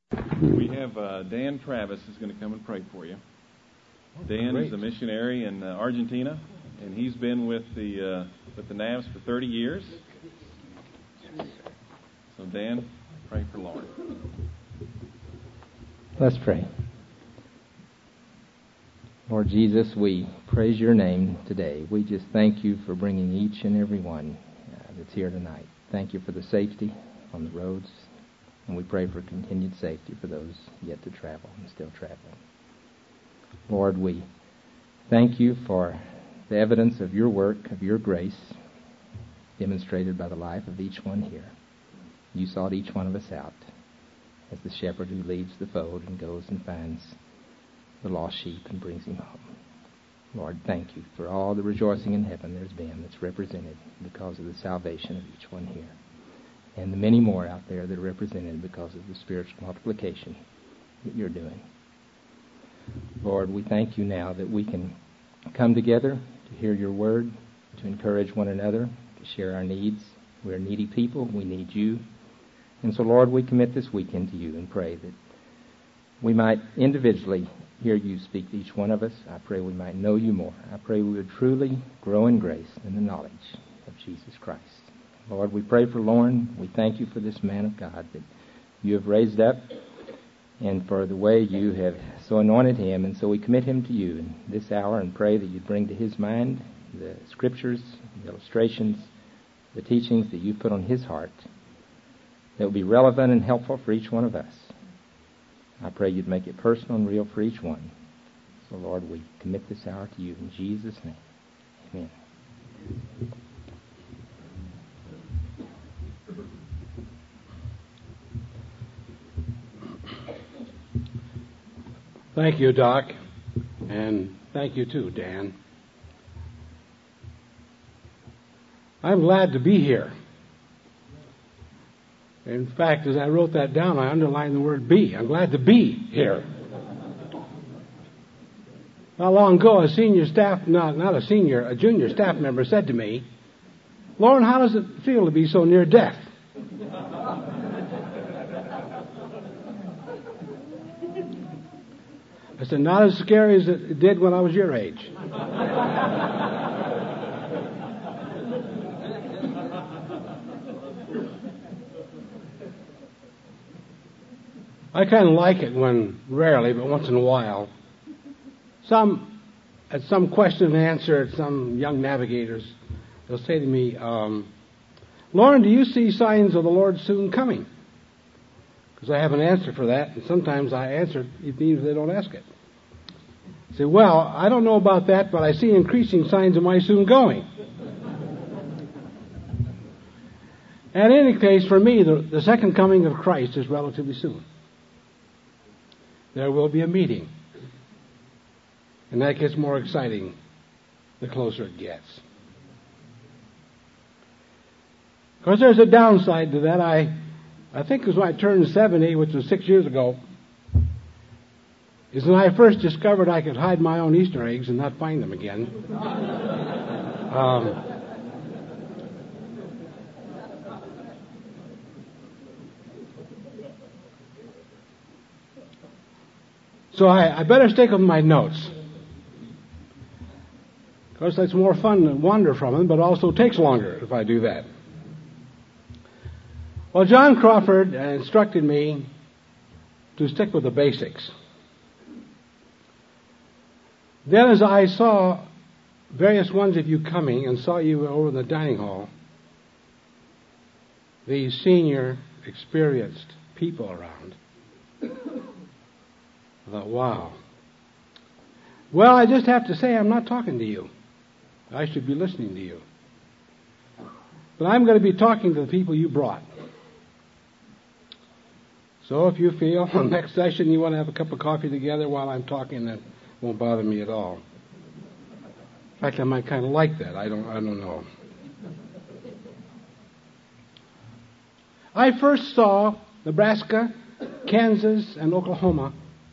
We have Dan Travis is going to come and pray for you. Dan is a missionary in Argentina, and he's been with the Navs for 30 years. So Dan, pray for Lauren. Let's pray. Lord Jesus, we praise your name today. We just thank you for bringing each and every one that's here tonight. Thank you for the safety on the roads, and we pray for continued safety for those yet to travel and still traveling. Lord, we thank you for the evidence of your work, of your grace, demonstrated by the life of each one here. You sought each one of us out as the shepherd who leaves the fold and goes and finds the lost sheep and brings him home. Lord, thank you for all the rejoicing in heaven there's been that's represented because of the salvation of each one here, and the many more out there that are represented because of the spiritual multiplication that you're doing. Lord, we thank you now that we can come together to hear your word, to encourage one another, to share our needs. We're needy people. We need you. And so, Lord, we commit this weekend to you and pray that we might individually hear you speak to each one of us. I pray we might know you more. I pray we would truly grow in grace and the knowledge of Jesus Christ. Lord, we pray for Lauren. We thank you for this man of God that you have raised up and for the way you have so anointed him. And so we commit him to you in this hour and pray that you bring to his mind the scriptures, the illustrations, the teachings that you've put on his heart that will be relevant and helpful for each one of us. I pray you'd make it personal and real for each one. So, Lord, we commit this hour to you in Jesus' name. Amen. Thank you, Doc, and thank you too, Dan. I'm glad to be here. In fact, as I wrote that down, I underlined the word be. I'm glad to be here. Not long ago, a junior staff member said to me, "Lauren, how does it feel to be so near death?" I said, "Not as scary as it did when I was your age." I kind of like it when, rarely, but once in a while, at some question and answer at some young navigators, they'll say to me, "Lauren, do you see signs of the Lord soon coming?" Because I have an answer for that, and sometimes I answer even if they don't ask it. I say, "Well, I don't know about that, but I see increasing signs of my soon going." And in any case, for me, the second coming of Christ is relatively soon. There will be a meeting. And that gets more exciting the closer it gets. Of course, there's a downside to that. I think it was when I turned 70, which was 6 years ago, is when I first discovered I could hide my own Easter eggs and not find them again. So I better stick with my notes. Of course, it's more fun to wander from them, but also takes longer if I do that. Well, John Crawford instructed me to stick with the basics. Then as I saw various ones of you coming and saw you over in the dining hall, these senior, experienced people around, I thought, wow. Well, I just have to say I'm not talking to you. I should be listening to you. But I'm going to be talking to the people you brought. So if you feel next session you want to have a cup of coffee together while I'm talking, that won't bother me at all. In fact, I might kind of like that. I don't know. I first saw Nebraska, Kansas, and Oklahoma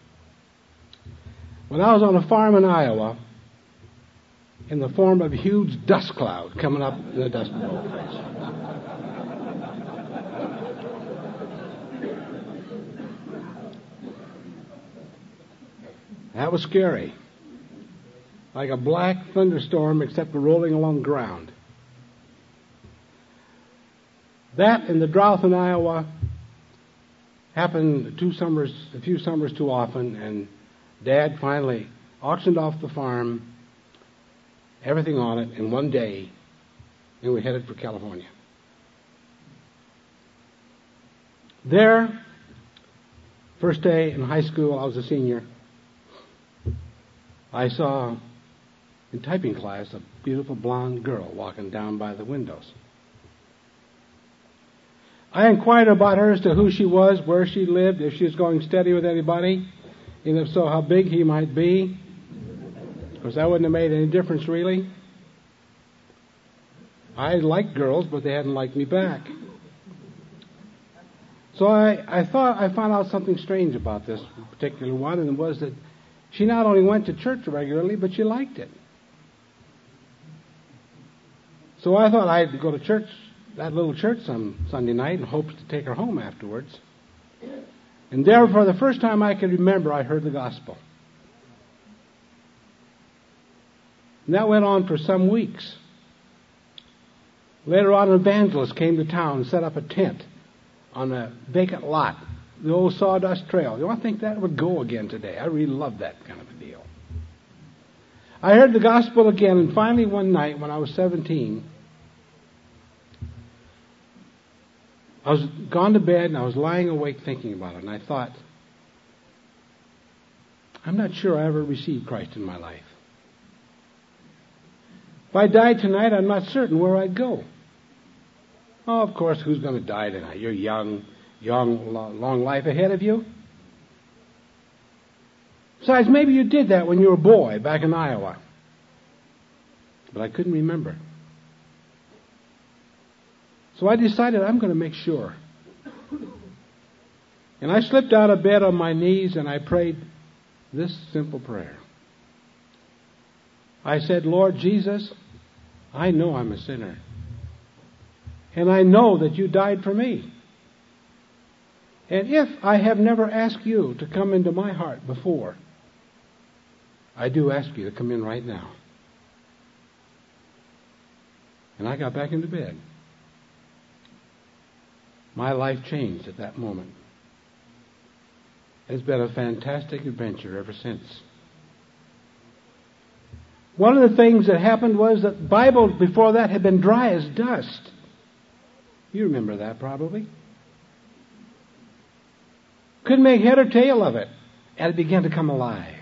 when I was on a farm in Iowa in the form of a huge dust cloud coming up in the dust bowl. That was scary. Like a black thunderstorm, except rolling along ground. That and the drought in Iowa happened a few summers too often, and Dad finally auctioned off the farm, everything on it, in one day, and we headed for California. There, first day in high school, I was a senior, I saw in typing class a beautiful blonde girl walking down by the windows. I inquired about her as to who she was, where she lived, if she was going steady with anybody, and if so, how big he might be. Of course, that wouldn't have made any difference, really. I liked girls, but they hadn't liked me back. So I thought I found out something strange about this particular one, and it was that she not only went to church regularly, but she liked it. So I thought I'd go to church, that little church, some Sunday night, in hopes to take her home afterwards. And there, for the first time I can remember, I heard the gospel. And that went on for some weeks. Later on, an evangelist came to town and set up a tent on a vacant lot, the old sawdust trail. You know, I think that would go again today. I really love that kind of a deal. I heard the gospel again, and finally one night when I was 17, I was gone to bed and I was lying awake thinking about it, and I thought, I'm not sure I ever received Christ in my life. If I died tonight, I'm not certain where I'd go. Oh, of course, who's going to die tonight? You're young, long life ahead of you. Besides, maybe you did that when you were a boy back in Iowa. But I couldn't remember. So I decided I'm going to make sure. And I slipped out of bed on my knees and I prayed this simple prayer. I said, Lord Jesus, I know I'm a sinner. And I know that you died for me. And if I have never asked you to come into my heart before, I do ask you to come in right now. And I got back into bed. My life changed at that moment. It's been a fantastic adventure ever since. One of the things that happened was that the Bible before that had been dry as dust. You remember that probably. Couldn't make head or tail of it. And it began to come alive.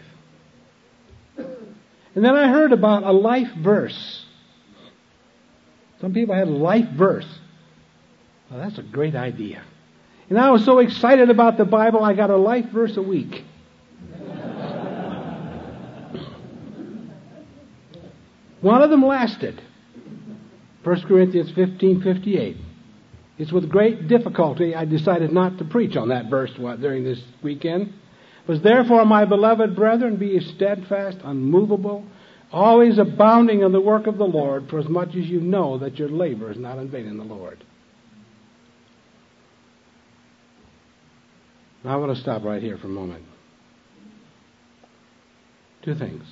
And then I heard about a life verse. Some people had a life verse. Well, that's a great idea. And I was so excited about the Bible, I got a life verse a week. One of them lasted. 1 Corinthians 15:58. It's with great difficulty I decided not to preach on that verse during this weekend. It was therefore, my beloved brethren, be steadfast, unmovable, always abounding in the work of the Lord, for as much as you know that your labor is not in vain in the Lord. Now I want to stop right here for a moment. Two things.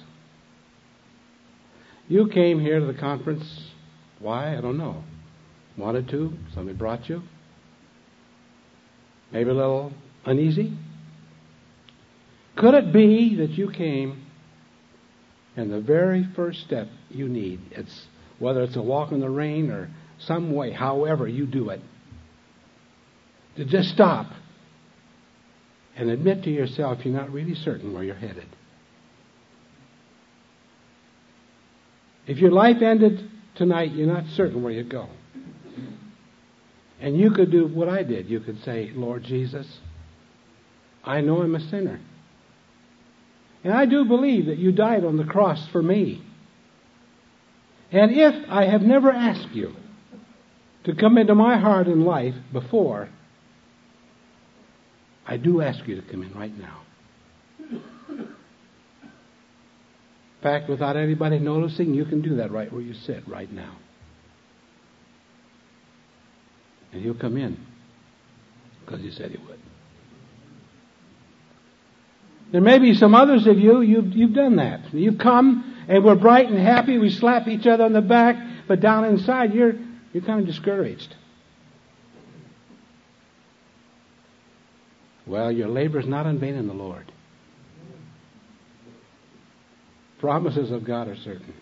You came here to the conference. Why? I don't know. Wanted to? Somebody brought you? Maybe a little uneasy? Could it be that you came and the very first step you need, whether it's a walk in the rain or some way, however you do it, to just stop and admit to yourself you're not really certain where you're headed. If your life ended tonight, you're not certain where you go. And you could do what I did. You could say, Lord Jesus, I know I'm a sinner. And I do believe that you died on the cross for me. And if I have never asked you to come into my heart and life before, I do ask you to come in right now. In fact, without anybody noticing, you can do that right where you sit right now. And he'll come in because he said he would. There may be some others of you've done that. You've come and we're bright and happy. We slap each other on the back, but down inside you're kind of discouraged. Well, your labor is not in vain in the Lord. Promises of God are certain.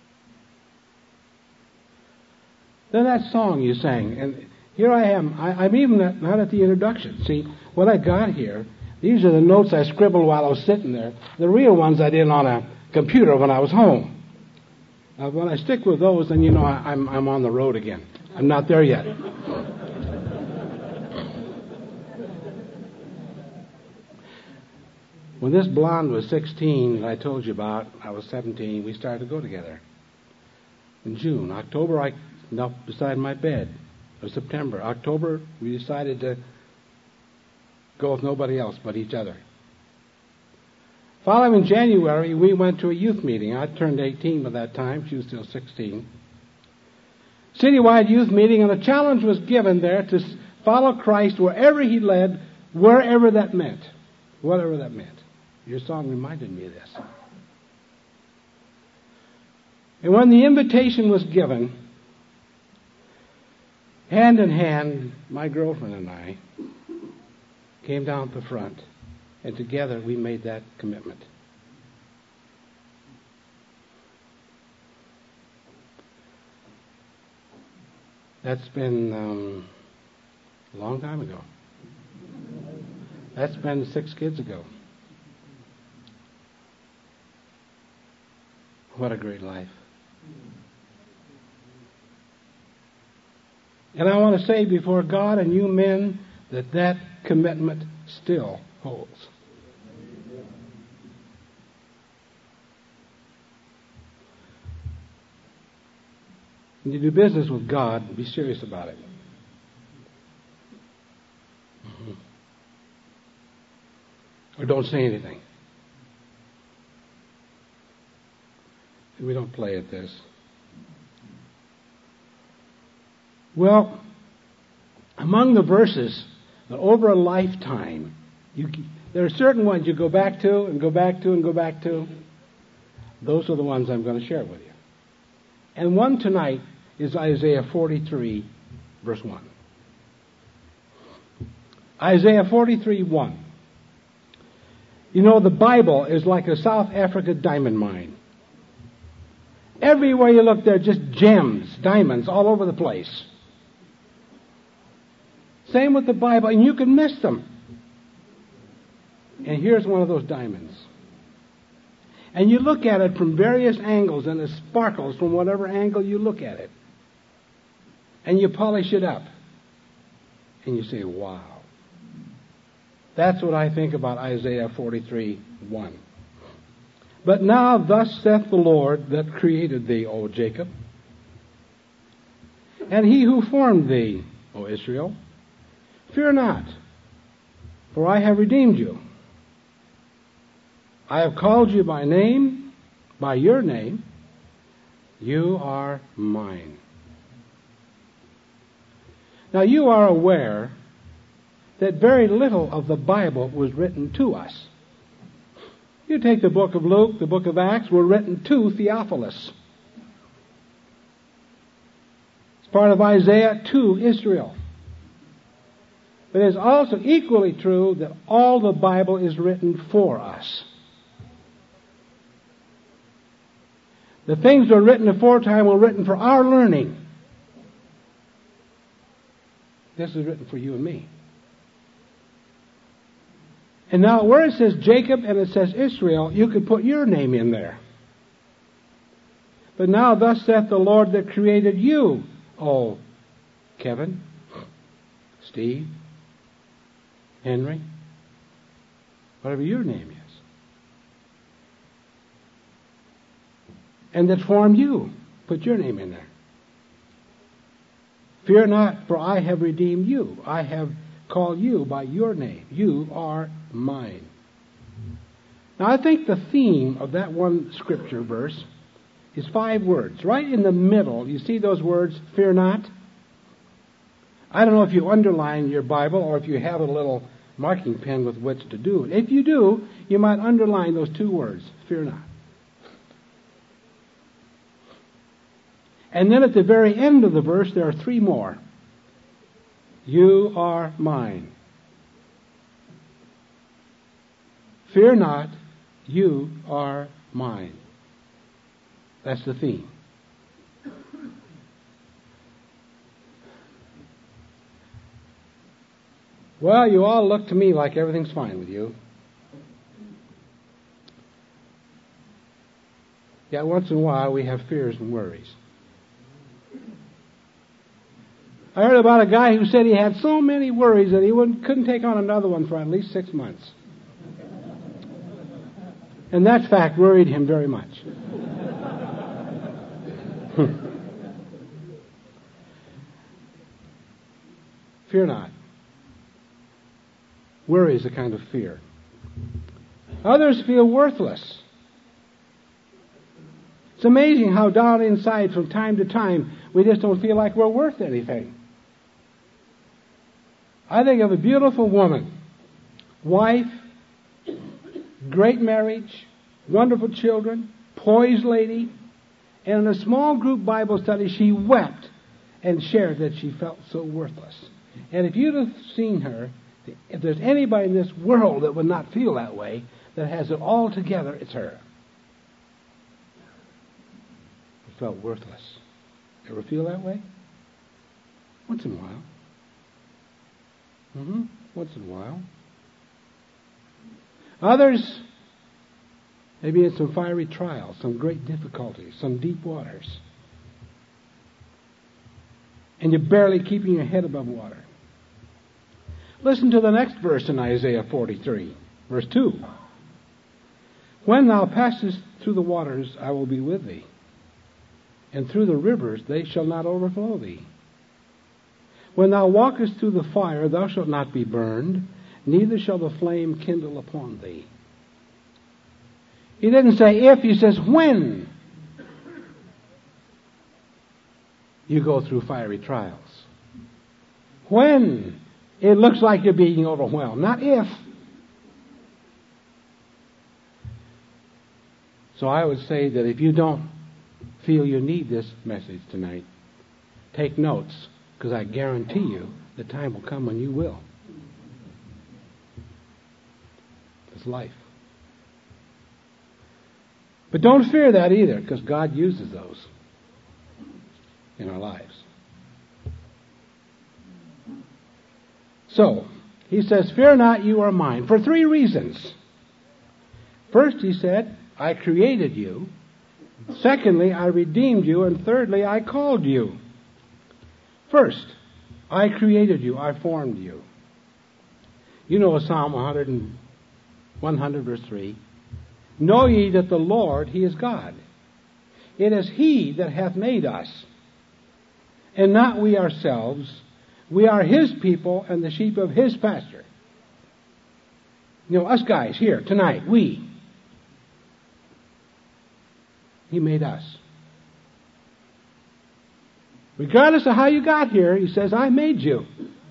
Then that song you sang, and here I am. I'm even not at the introduction. See, what I got here, these are the notes I scribbled while I was sitting there. The real ones I did on a computer when I was home. When I stick with those, then you know I'm on the road again. I'm not there yet. When this blonde was 16, I told you about, I was 17, we started to go together. In June. October, I knelt beside my bed. Or September. October, we decided to go with nobody else but each other. Following January, we went to a youth meeting. I turned 18 by that time. She was still 16. Citywide youth meeting, and a challenge was given there to follow Christ wherever He led, wherever that meant. Whatever that meant. Your song reminded me of this. And when the invitation was given, hand in hand, my girlfriend and I came down at the front, and together we made that commitment. That's been a long time ago. That's been 6 kids ago. What a great life. And I want to say before God and you men that commitment still holds. When you do business with God, be serious about it. Or don't say anything. We don't play at this. Well, among the verses, that over a lifetime, there are certain ones you go back to and go back to and go back to. Those are the ones I'm going to share with you. And one tonight is Isaiah 43, verse 1. Isaiah 43, 1. You know, the Bible is like a South Africa diamond mine. Everywhere you look, there are just gems, diamonds all over the place. Same with the Bible, and you can miss them. And here's one of those diamonds. And you look at it from various angles, and it sparkles from whatever angle you look at it. And you polish it up. And you say, wow. That's what I think about Isaiah 43, 1. But now thus saith the Lord that created thee, O Jacob, and He who formed thee, O Israel, fear not, for I have redeemed you. I have called you by name, by your name. You are mine. Now you are aware that very little of the Bible was written to us. You take the book of Luke, the book of Acts, were written to Theophilus. It's part of Isaiah to Israel. But it is also equally true that all the Bible is written for us. The things that were written aforetime were written for our learning. This is written for you and me. And now where it says Jacob and it says Israel, you could put your name in there. But now thus saith the Lord that created you, oh, Kevin, Steve, Henry, whatever your name is. And that formed you. Put your name in there. Fear not, for I have redeemed you. I have called you by your name. You are mine. Now I think the theme of that one scripture verse is 5 words. Right in the middle, you see those words, fear not? I don't know if you underline your Bible or if you have a little marking pen with which to do it. If you do, you might underline those two words, fear not. And then at the very end of the verse, there are three more. You are mine. Fear not, you are mine. That's the theme. Well, you all look to me like everything's fine with you. Yet once in a while we have fears and worries. I heard about a guy who said he had so many worries that he couldn't take on another one for at least 6 months. And that fact worried him very much. Fear not. Worry is a kind of fear. Others feel worthless. It's amazing how down inside from time to time we just don't feel like we're worth anything. I think of a beautiful woman, wife, great marriage, wonderful children, poised lady, and in a small group Bible study she wept and shared that she felt so worthless. And if you'd have seen her, if there's anybody in this world that would not feel that way, that has it all together, it's her. She felt worthless. Ever feel that way? Once in a while. Once in a while. Others, maybe in some fiery trials, some great difficulties, some deep waters. And you're barely keeping your head above water. Listen to the next verse in Isaiah 43, verse 2. When thou passest through the waters, I will be with thee, and through the rivers, they shall not overflow thee. When thou walkest through the fire, thou shalt not be burned, neither shall the flame kindle upon thee. He didn't say if, he says when you go through fiery trials. When it looks like you're being overwhelmed, not if. So I would say that if you don't feel you need this message tonight, take notes, because I guarantee you the time will come when you will. It's life. But don't fear that either, because God uses those in our lives. So, he says, fear not, you are mine, for three reasons. First, he said, I created you. Secondly, I redeemed you. And thirdly, I called you. First, I created you. I formed you. You know Psalm 100 verse 3. Know ye that the Lord, He is God. It is He that hath made us, and not we ourselves. We are His people and the sheep of His pasture. You know, us guys here tonight, we. He made us. Regardless of how you got here, He says, I made you.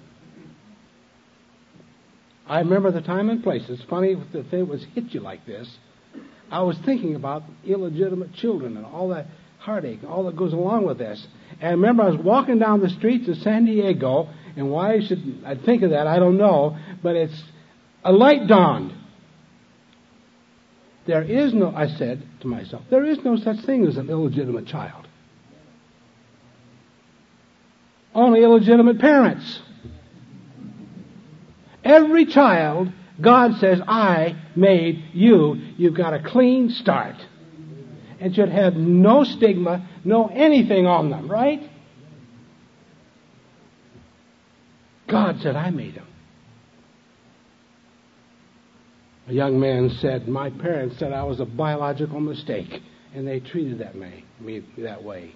I remember the time and place. It's funny if the thing was hit you like this. I was thinking about illegitimate children and all that heartache, all that goes along with this. And I remember I was walking down the streets of San Diego, and why I think of that, I don't know, but it's a light dawned. There is no, I said to myself, there is no such thing as an illegitimate child. Only illegitimate parents. Every child, God says, I made you. You've got a clean start. And should have no stigma, no anything on them, right? God said, I made him. A young man said, my parents said I was a biological mistake, and they treated me that way.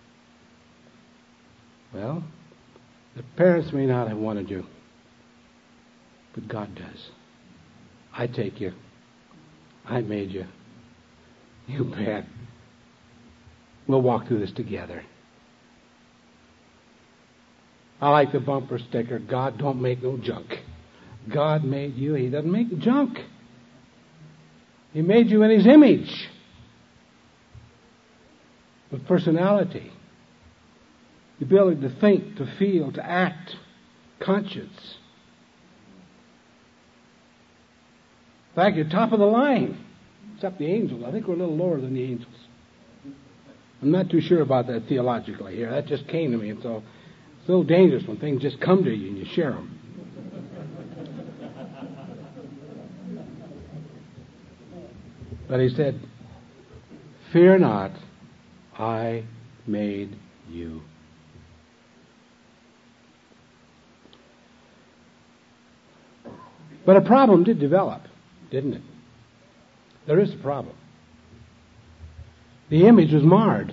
Well, the parents may not have wanted you, but God does. I take you. I made you. You bet. We'll walk through this together. I like the bumper sticker, God don't make no junk. God made you. He doesn't make junk. He made you in His image. With personality. The ability to think, to feel, to act. Conscience. In fact, you're top of the line. Except the angels. I think we're a little lower than the angels. I'm not too sure about that theologically here. That just came to me. And so it's a little dangerous when things just come to you and you share them. But He said, fear not, I made you. But a problem did develop, didn't it? There is a problem. The image was marred.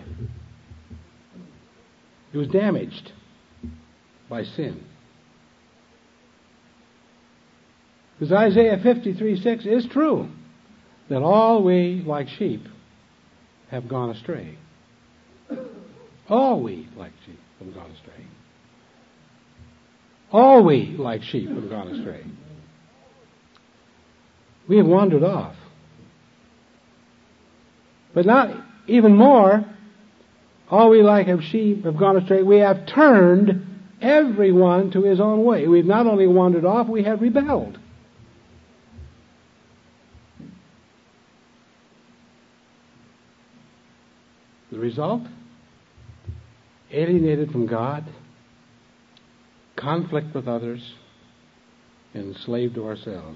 It was damaged by sin. Because Isaiah 53:6 is true, that all we, like sheep, have gone astray. All we, like sheep, have gone astray. All we, like sheep, have gone astray. We have wandered off. But not even more, all we like of sheep have gone astray. We have turned everyone to his own way. We've not only wandered off, we have rebelled. The result? Alienated from God, conflict with others, and enslaved to ourselves.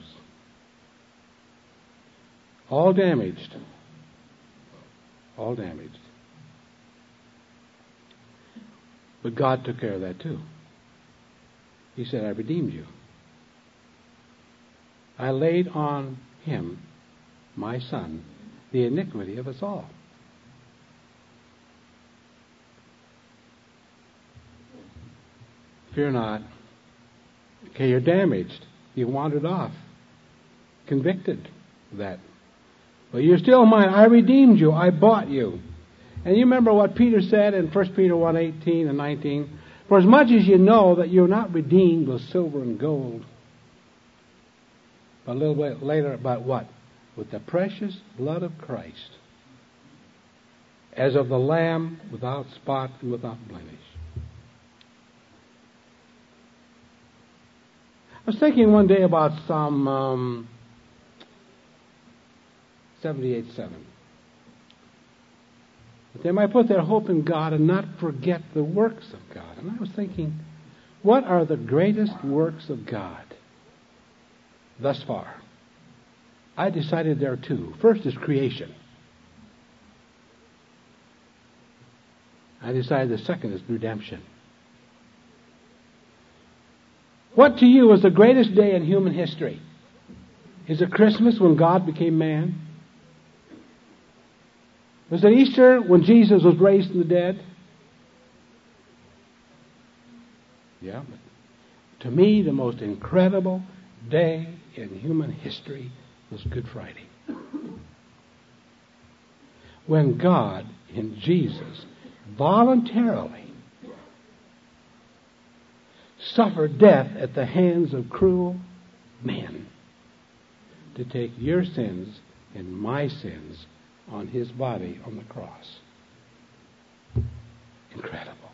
All damaged. All damaged. But God took care of that too. He said, I redeemed you. I laid on Him, my Son, the iniquity of us all. Fear not. Okay, you're damaged. You wandered off. Convicted of that. But you're still mine. I redeemed you. I bought you. And you remember what Peter said in 1 Peter 1:18 and 19? For as much as you know that you're not redeemed with silver and gold, but a little bit later about what? With the precious blood of Christ, as of the Lamb without spot and without blemish. I was thinking one day about Psalm 78:7. That they might put their hope in God and not forget the works of God. And I was thinking, what are the greatest works of God thus far? I decided there are two. First is creation. I decided the second is redemption. What to you was the greatest day in human history? Is it Christmas when God became man? Was it Easter when Jesus was raised from the dead? Yeah. But to me, the most incredible day in human history was Good Friday. When God, in Jesus, voluntarily suffered death at the hands of cruel men to take your sins and my sins on His body on the cross. Incredible.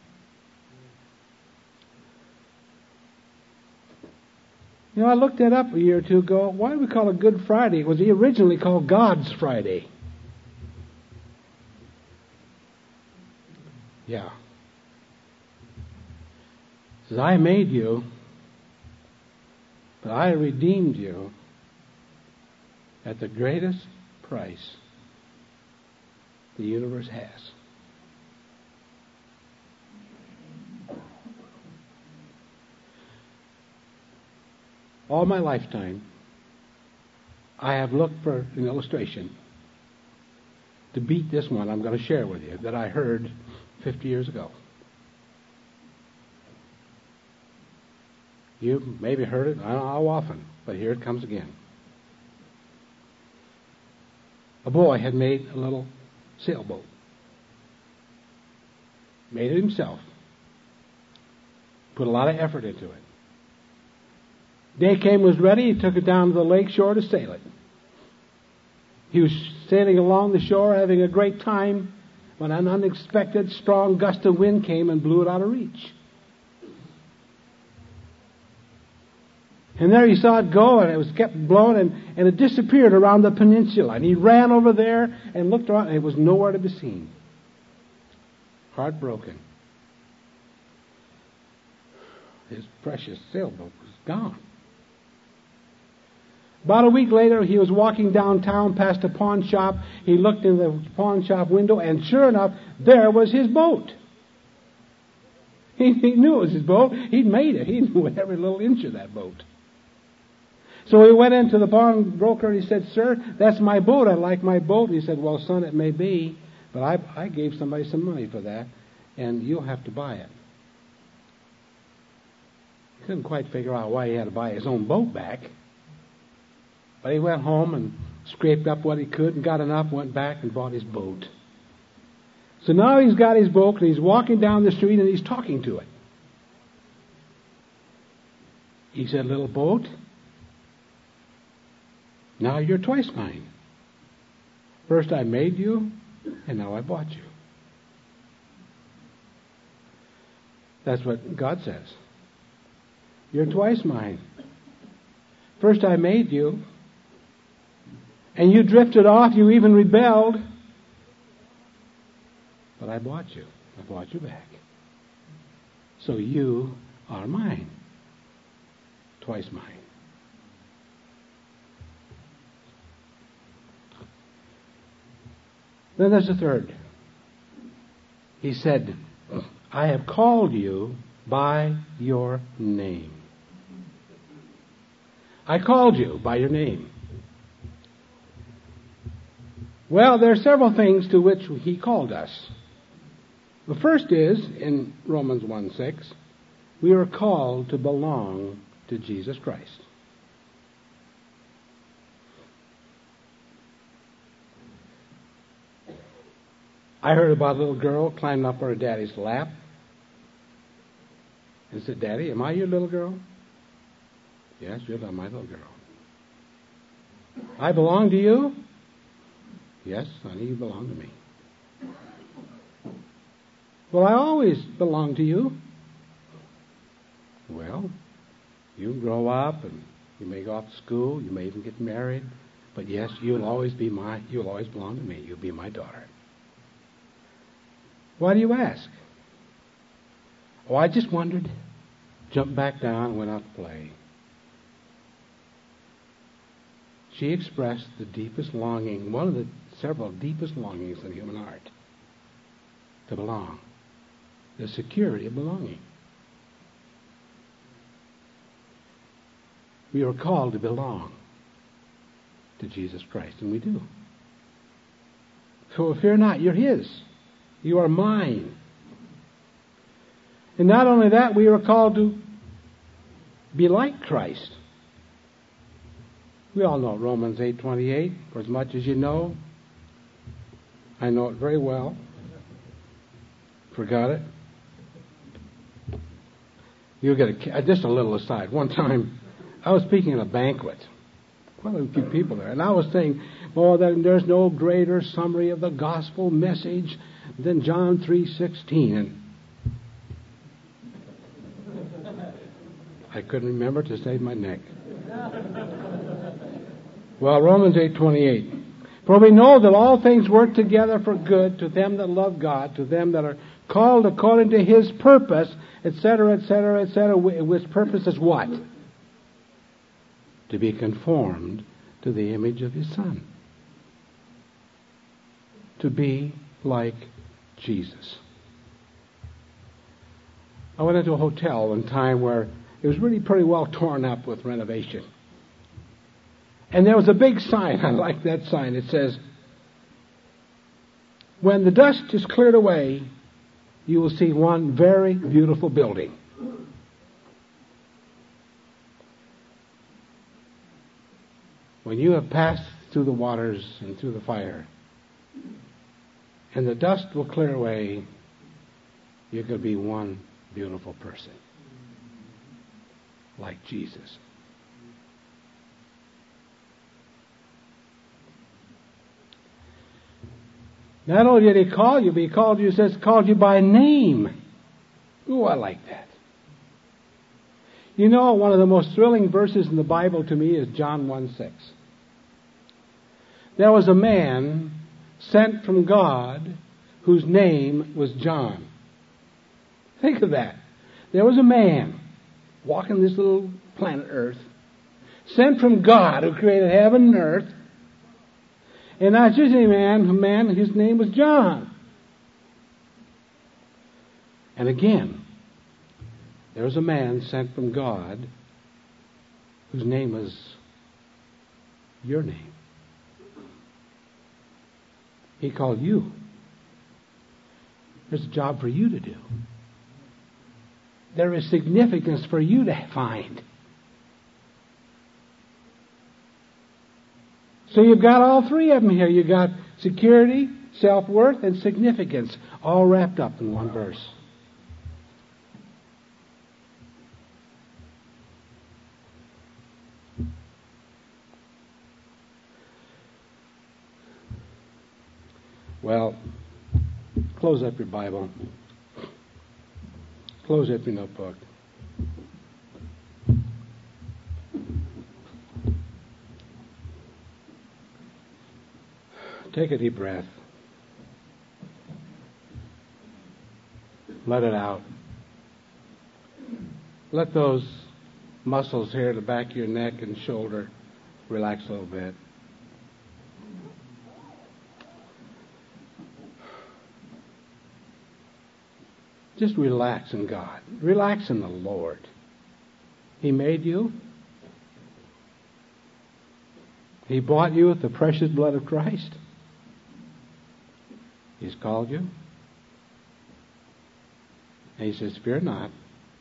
You know, I looked that up a year or two ago. Why do we call it Good Friday? It was originally called God's Friday. Yeah. It says, I made you, but I redeemed you at the greatest price the universe has. All my lifetime, I have looked for an illustration to beat this one I'm going to share with you that I heard 50 years ago. You maybe heard it, I don't know how often, but here it comes again. A boy had made a little sailboat. Made it himself. Put a lot of effort into it. Day came, was ready. He took it down to the lake shore to sail it. He was sailing along the shore, having a great time, when an unexpected strong gust of wind came and blew it out of reach. And there he saw it go, and it was kept blowing, and it disappeared around the peninsula. And he ran over there and looked around, and it was nowhere to be seen. Heartbroken. His precious sailboat was gone. About a week later, he was walking downtown past a pawn shop. He looked in the pawn shop window, and sure enough, there was his boat. He knew it was his boat. He'd made it. He knew every little inch of that boat. So he went into the pawnbroker and he said, "Sir, that's my boat. I like my boat." And he said, "Well, son, it may be, but I gave somebody some money for that, and you'll have to buy it." He couldn't quite figure out why he had to buy his own boat back. But he went home and scraped up what he could and got enough, went back and bought his boat. So now he's got his boat and he's walking down the street and he's talking to it. He said, "Little boat, now you're twice mine. First I made you, and now I bought you." That's what God says. You're twice mine. First I made you, and you drifted off, you even rebelled, but I bought you. I bought you back. So you are mine. Twice mine. Then there's a third. He said, "I have called you by your name." I called you by your name. Well, there are several things to which he called us. The first is, in Romans 1:6, we are called to belong to Jesus Christ. I heard about a little girl climbing up her daddy's lap and said, "Daddy, am I your little girl?" "Yes, you're my little girl." "I belong to you?" "Yes, honey, you belong to me." "Well, I always belong to you." "Well, you grow up and you may go off to school, you may even get married, but yes, you'll always belong to me. You'll be my daughter." "Why do you ask?" "Oh, I just wondered." Jumped back down and went out to play. She expressed the deepest longing, one of the several deepest longings in the human heart, to belong. The security of belonging. We are called to belong to Jesus Christ, and we do. So fear not, you're His. You are mine. And not only that, we are called to be like Christ. We all know Romans 8:28. For as much as you know, I know it very well. Forgot it. You'll get just a little aside. One time, I was speaking at a banquet. Quite a few people there. And I was saying, there's no greater summary of the gospel message than John 3:16. And I couldn't remember to save my neck. Well, Romans 8:28. For we know that all things work together for good to them that love God, to them that are called according to His purpose, etc., etc., etc. Which purpose is what? To be conformed to the image of His Son. To be like Jesus. I went into a hotel one time where it was really pretty well torn up with renovation. And there was a big sign. I like that sign. It says, when the dust is cleared away, you will see one very beautiful building. When you have passed through the waters and through the fire, and the dust will clear away, you're going to be one beautiful person. Like Jesus. Not only did He call you, but He called you by name. Ooh, I like that. You know, one of the most thrilling verses in the Bible to me is John 1:6. There was a man sent from God whose name was John. Think of that. There was a man walking this little planet Earth, sent from God who created heaven and earth, and not just a man, his name was John. And again, there was a man sent from God whose name was your name. He called you. There's a job for you to do. There is significance for you to find. So you've got all three of them here. You've got security, self-worth, and significance all wrapped up in one verse. Well, close up your Bible. Close up your notebook. Take a deep breath. Let it out. Let those muscles here at the back of your neck and shoulder relax a little bit. Just relax in God. Relax in the Lord. He made you. He bought you with the precious blood of Christ. He's called you. And He says, fear not.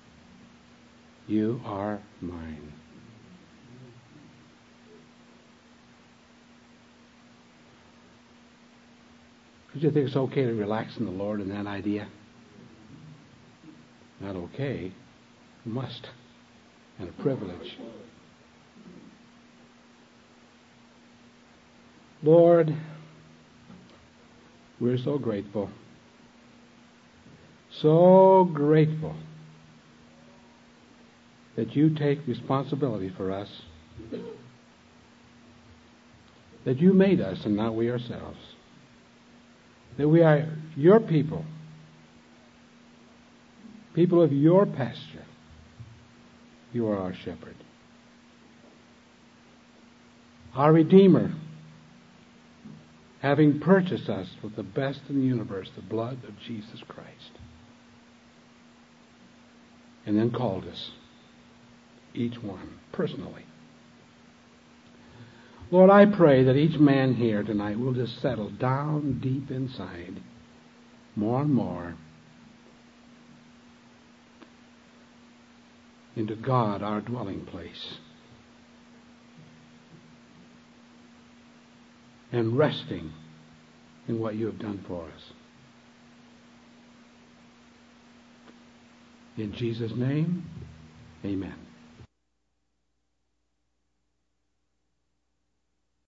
You are mine. Don't you think it's okay to relax in the Lord in that idea? Not okay, must, and a privilege. Lord, we're so grateful. So grateful that you take responsibility for us. That you made us and not we ourselves. That we are your people. People of your pasture. You are our shepherd. Our Redeemer, having purchased us with the best in the universe, the blood of Jesus Christ. And then called us, each one, personally. Lord, I pray that each man here tonight will just settle down deep inside, more and more, into God, our dwelling place. And resting in what you have done for us. In Jesus' name, amen.